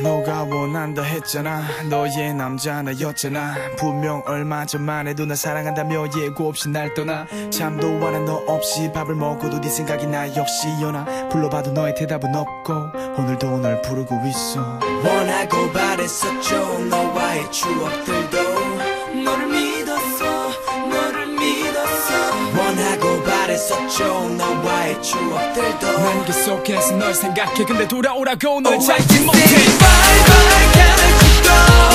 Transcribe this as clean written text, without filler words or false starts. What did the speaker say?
너가 원한다 했잖아. 너의 남자 나였잖아. 분명 얼마 전만 해도 나 사랑한다며 예고 없이 날 떠나. 잠도 안 한 너 없이 밥을 먹어도 네 생각이 나 역시 연하. 불러봐도 너의 대답은 없고 오늘도 널 부르고 있어. 원하고 바랬었죠. 너와의 추억들도 너를 믿었어. 너를 믿었어. 원하고 바랬었죠. 너와의 추억들도 난 계속해서 널 생각해. 근데 돌아오라고 널 Oh, 찾지 I 못해. say bye bye can't let you go.